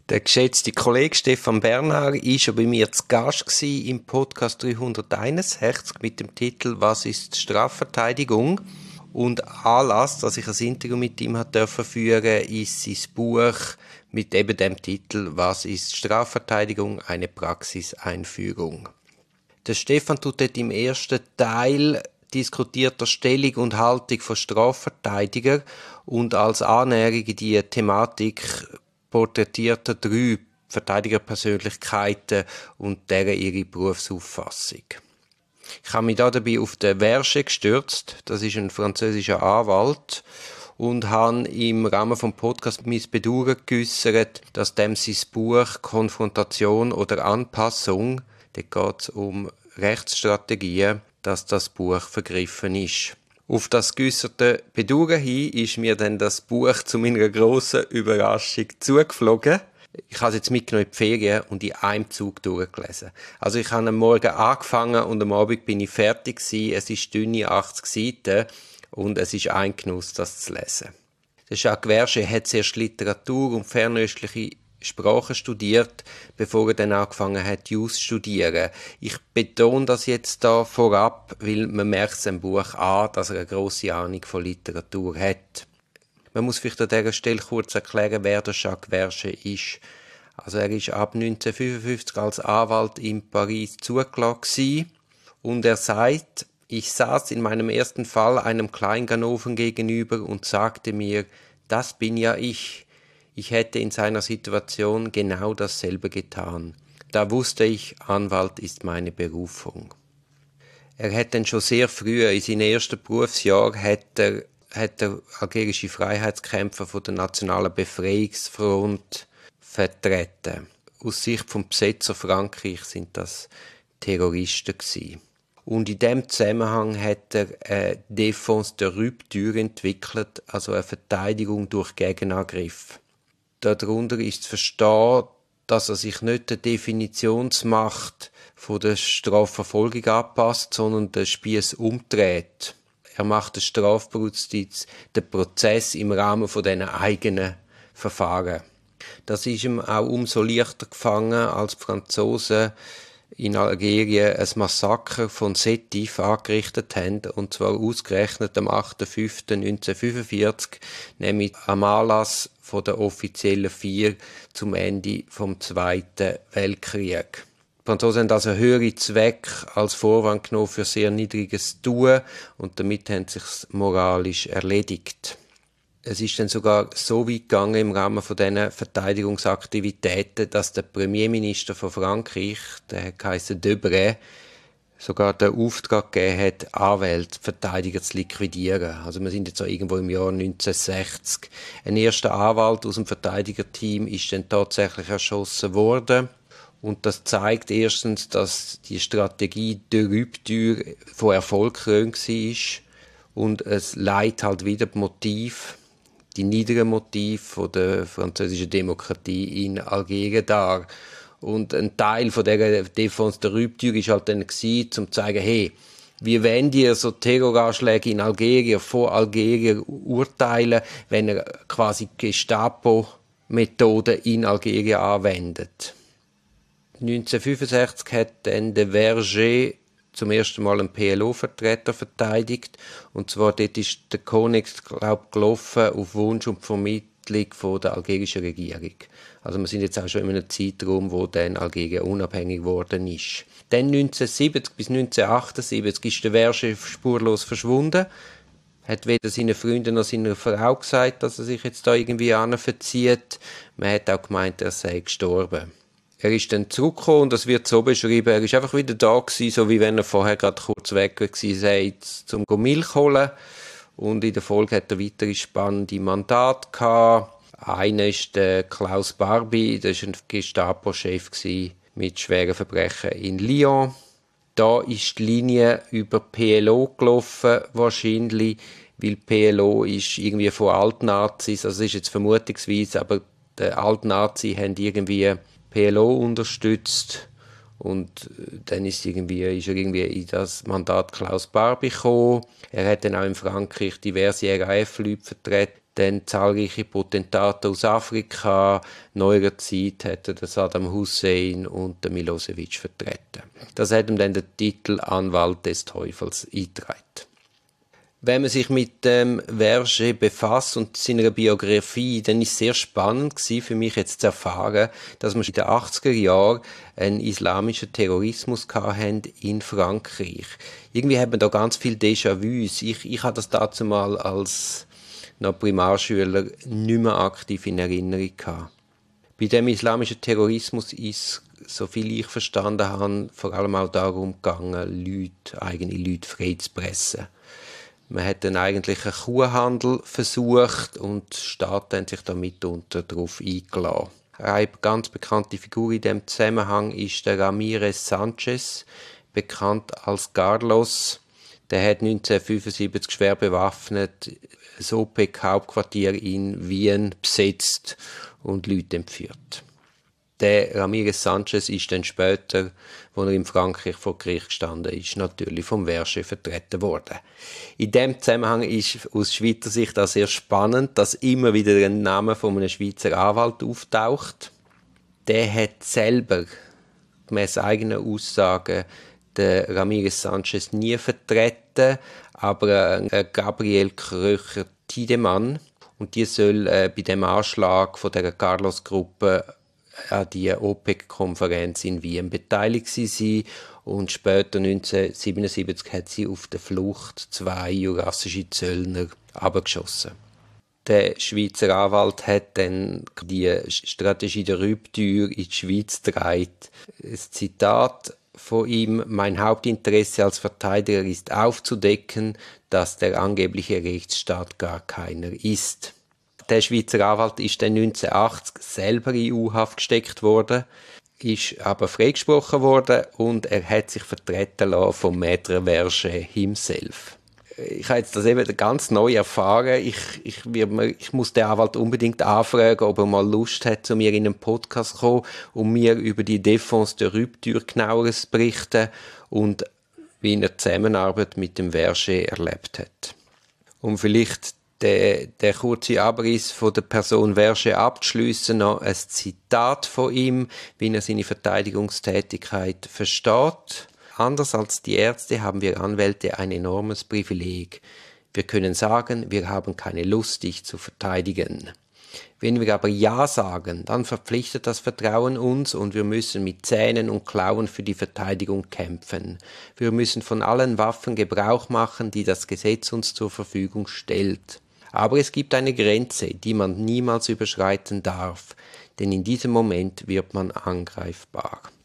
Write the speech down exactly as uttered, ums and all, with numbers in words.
Der geschätzte Kollege Stefan Bernhard war schon bei mir zu Gast im Podcast dreihunderteinundsechzig mit dem Titel «Was ist Strafverteidigung?» Und Anlass, dass ich ein Interview mit ihm durfte führen, ist sein Buch mit eben dem Titel «Was ist Strafverteidigung? Eine Praxiseinführung». Der Stefan tut dort im ersten Teil diskutiert der Stellung und Haltung von Strafverteidigern und als Annäherung in die Thematik porträtiert er drei Verteidigerpersönlichkeiten und deren ihre Berufsauffassung. Ich habe mich da dabei auf den Verge gestürzt, das ist ein französischer Anwalt, und habe im Rahmen des Podcasts mein Bedauern geäussert, dass dem sein Buch «Konfrontation oder Anpassung», da geht es um Rechtsstrategien, dass das Buch vergriffen ist. Auf das geäusserte Bedauern hin ist mir dann das Buch zu meiner grossen Überraschung zugeflogen. Ich habe es jetzt mitgenommen in die Ferien und in einem Zug durchgelesen. Also ich habe am Morgen angefangen und am Abend bin ich fertig gewesen. Es ist dünne achtzig Seiten und es ist ein Genuss, das zu lesen. Der Jacques Verger hat zuerst Literatur und fernöstliche Sprachen studiert, bevor er dann angefangen hat, Jus zu studieren. Ich betone das jetzt da vorab, weil man merkt es im Buch an, dass er eine grosse Ahnung von Literatur hat. Man muss vielleicht an dieser Stelle kurz erklären, wer der Jacques Verger ist. Also er ist ab neunzehnhundertfünfundfünfzig als Anwalt in Paris zugelassen und er sagt, ich saß in meinem ersten Fall einem Kleinganoven gegenüber und sagte mir, das bin ja ich. Ich hätte in seiner Situation genau dasselbe getan. Da wusste ich, Anwalt ist meine Berufung. Er hat dann schon sehr früh, in seinem ersten Berufsjahr, hat er, hat er algerische Freiheitskämpfer von der Nationalen Befreiungsfront vertreten. Aus Sicht vom Besetzer Frankreich sind das Terroristen gewesen. Und in diesem Zusammenhang hat er eine Défense de Rupture entwickelt, also eine Verteidigung durch Gegenangriff. Darunter ist zu verstehen, dass er sich nicht der Definitionsmacht von der Strafverfolgung anpasst, sondern den Spieß umdreht. Er macht der Strafjustiz den Prozess im Rahmen von diesen eigenen Verfahren. Das ist ihm auch umso leichter gefangen, als die Franzosen in Algerien ein Massaker von Sétif angerichtet haben, und zwar ausgerechnet am achter fünfter neunzehnhundertfünfundvierzig, nämlich am Anlass von der offiziellen Feier zum Ende vom Zweiten Weltkrieg. Die Franzosen haben also höhere Zwecke als Vorwand genommen für sehr niedriges Tun und damit haben sie sich moralisch erledigt. Es ist dann sogar so weit gegangen im Rahmen von diesen Verteidigungsaktivitäten, dass der Premierminister von Frankreich, der heisst Debré, sogar den Auftrag gegeben hat, Anwälte, Verteidiger zu liquidieren. Also wir sind jetzt auch irgendwo im Jahr neunzehnhundertsechzig. Ein erster Anwalt aus dem Verteidigerteam ist dann tatsächlich erschossen worden. Und das zeigt erstens, dass die Strategie de Rupture von Erfolg gekrönt war. Und es leitet halt wieder das Motiv, die niederen Motive der französischen Demokratie in Algerien dar. Und ein Teil von dieser Défense de Rupture war halt dann gewesen, um zu zeigen, hey, wie wollt ihr so Terroranschläge in Algerien, von Algerien urteilen, wenn ihr quasi Gestapo-Methoden in Algerien anwendet. neunzehnhundertfünfundsechzig hat dann der Verger zum ersten Mal einen P L O-Vertreter verteidigt. Und zwar dort ist der Konex, glaube ich, gelaufen auf Wunsch und Vermittlung von der algerischen Regierung. Also wir sind jetzt auch schon in einem Zeitraum, wo dann Algerien unabhängig geworden ist. Dann neunzehnhundertsiebzig bis neunzehnhundertachtundsiebzig ist der Verger spurlos verschwunden. Hat weder seinen Freunden noch seiner Frau gesagt, dass er sich jetzt da irgendwie verzieht. Man hat auch gemeint, er sei gestorben. Er ist dann zurückgekommen und das wird so beschrieben, er ist einfach wieder da gewesen, so wie wenn er vorher gerade kurz weg war, sei zum Milch holen. Und in der Folge hat er weitere spannende Mandate gehabt. Einer ist der Klaus Barbie, das war ein Gestapo-Chef mit schweren Verbrechen in Lyon. Da ist die Linie über P L O gelaufen, wahrscheinlich, weil P L O ist irgendwie von Altnazis, also das ist jetzt vermutungsweise, aber die Altnazis haben irgendwie P L O unterstützt und dann ist, irgendwie, ist er irgendwie in das Mandat Klaus Barbie gekommen. Er hat dann auch in Frankreich diverse R A F-Leute vertreten. dann zahlreiche Potentate aus Afrika. Neuerer Zeit hat er den Saddam Hussein und den Milosevic vertreten. Das hat ihm dann den Titel Anwalt des Teufels eingetragen. Wenn man sich mit dem Verger befasst und seiner Biografie, dann ist es sehr spannend gewesen, für mich jetzt zu erfahren, dass wir in den achtziger Jahren einen islamischen Terrorismus hatten in Frankreich. Irgendwie hat man da ganz viel Déjà-vus. Ich, ich habe das dazu mal als noch Primarschüler nicht mehr aktiv in Erinnerung gehabt. Bei dem islamischen Terrorismus ist, so viel ich verstanden habe, vor allem auch darum gegangen, Leute, eigene Leute freizupressen. Man hat dann eigentlich einen Kuhhandel versucht und die Staaten haben sich da mitunter darauf eingeladen. Eine ganz bekannte Figur in diesem Zusammenhang ist der Ramirez Sanchez, bekannt als Carlos. Der hat neunzehnhundertfünfundsiebzig schwer bewaffnet das O P E C-Hauptquartier in Wien besetzt und Leute entführt. Der Ramirez Sanchez ist dann später, als er in Frankreich vor Gericht gestanden ist, natürlich vom Verger vertreten worden. In diesem Zusammenhang ist aus Schweizer Sicht auch sehr spannend, dass immer wieder ein Name von einem Schweizer Anwalt auftaucht. Der hat selber, gemäss eigenen Aussagen, den Ramirez Sanchez nie vertreten, aber äh, Gabriel Kröcher-Tiedemann, und die soll äh, bei dem Anschlag von der Carlos-Gruppe an die O P E C-Konferenz in Wien beteiligt sein und später neunzehnhundertsiebenundsiebzig hat sie auf der Flucht zwei jurassische Zöllner abgeschossen. Der Schweizer Anwalt hat dann die Strategie der Rücktür in die Schweiz getragen. Das Zitat von ihm: Mein Hauptinteresse als Verteidiger ist aufzudecken, dass der angebliche Rechtsstaat gar keiner ist. Der Schweizer Anwalt ist dann neunzehnhundertachtzig selber in U-Haft gesteckt worden, ist aber freigesprochen worden und er hat sich vertreten lassen vom Maître Verger himself. Ich habe jetzt das eben ganz neu erfahren. Ich, ich, ich muss den Anwalt unbedingt anfragen, ob er mal Lust hat, zu mir in einen Podcast zu kommen, um mir über die Défense de Rupture genaueres zu berichten und wie er die Zusammenarbeit mit dem Verger erlebt hat. Um vielleicht Der, der kurze Abriss von der Person Verger abzuschliessen, noch ein Zitat von ihm, wie er seine Verteidigungstätigkeit versteht. Anders als die Ärzte haben wir Anwälte ein enormes Privileg. Wir können sagen, wir haben keine Lust, dich zu verteidigen. Wenn wir aber Ja sagen, dann verpflichtet das Vertrauen uns und wir müssen mit Zähnen und Klauen für die Verteidigung kämpfen. Wir müssen von allen Waffen Gebrauch machen, die das Gesetz uns zur Verfügung stellt. Aber es gibt eine Grenze, die man niemals überschreiten darf, denn in diesem Moment wird man angreifbar.